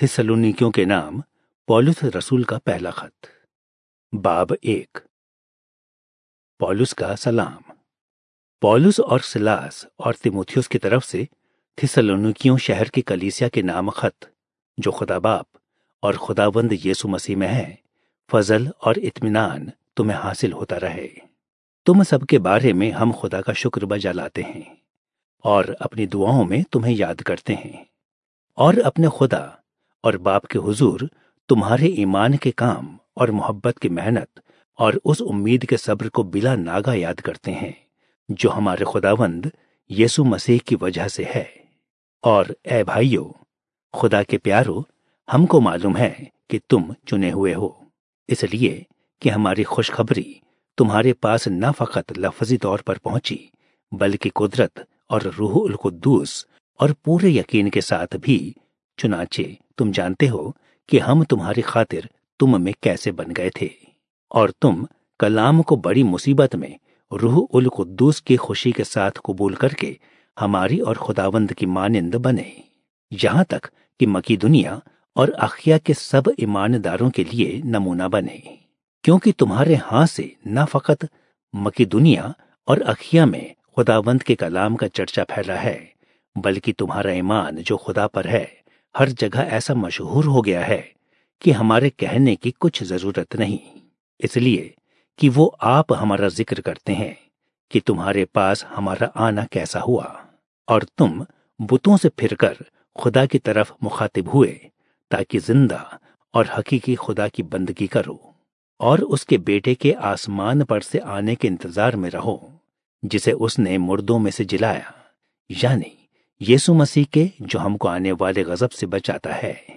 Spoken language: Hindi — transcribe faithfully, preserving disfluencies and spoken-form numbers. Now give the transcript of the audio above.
थिस्सलुनीकियों के नाम पौलुस रसूल का पहला खत। बाब एक। पौलुस का सलाम। पौलुस और सिलास और तीमुथियुस की तरफ से थिस्सलुनीकियों शहर की कलीसिया के नाम खत, जो खुदा बाप और खुदावंद यीशु मसीह में है, फजल और इत्मीनान तुम्हें हासिल होता रहे। तुम सबके बारे में हम खुदा का शुक्र बजा लाते हैं और अपनी दुआओं में तुम्हें याद करते हैं, और अपने खुदा और बाप के हुजूर तुम्हारे ईमान के काम और मोहब्बत की मेहनत और उस उम्मीद के सब्र को बिला नागा याद करते हैं जो हमारे खुदावंद यीशु मसीह की वजह से है। और ए भाइयों, खुदा के प्यारो, हमको मालूम है कि तुम चुने हुए हो, इसलिए कि हमारी खुशखबरी तुम्हारे पास न फकत लफ्जी तौर पर पहुंची, बल्कि कुदरत और रूहुल कुद्दूस और पूरे यकीन के साथ भी। चुनाचे तुम जानते हो कि हम तुम्हारी खातिर तुम में कैसे बन गए थे, और तुम कलाम को बड़ी मुसीबत में रूह उल कुद्दूस की खुशी के साथ कबूल करके हमारी और खुदावंद की मानिंद बने, यहां तक कि मकीदुनिया और अखिया के सब ईमानदारों के लिए नमूना बने। क्योंकि तुम्हारे हाथ से न फकत मकीदुनिया और अखिया में खुदावंद के कलाम का चर्चा फैला है, बल्कि तुम्हारा ईमान जो खुदा पर है हर जगह ऐसा मशहूर हो गया है कि हमारे कहने की कुछ जरूरत नहीं, इसलिए कि वो आप हमारा जिक्र करते हैं कि तुम्हारे पास हमारा आना कैसा हुआ, और तुम बुतों से फिरकर खुदा की तरफ मुखातिब हुए ताकि जिंदा और हकीकी खुदा की बंदगी करो और उसके बेटे के आसमान पर से आने के इंतजार में रहो, जिसे उसने मुर्दों में से जिलाया, यानी यीशु मसीह के, जो हमको आने वाले गजब से बचाता है।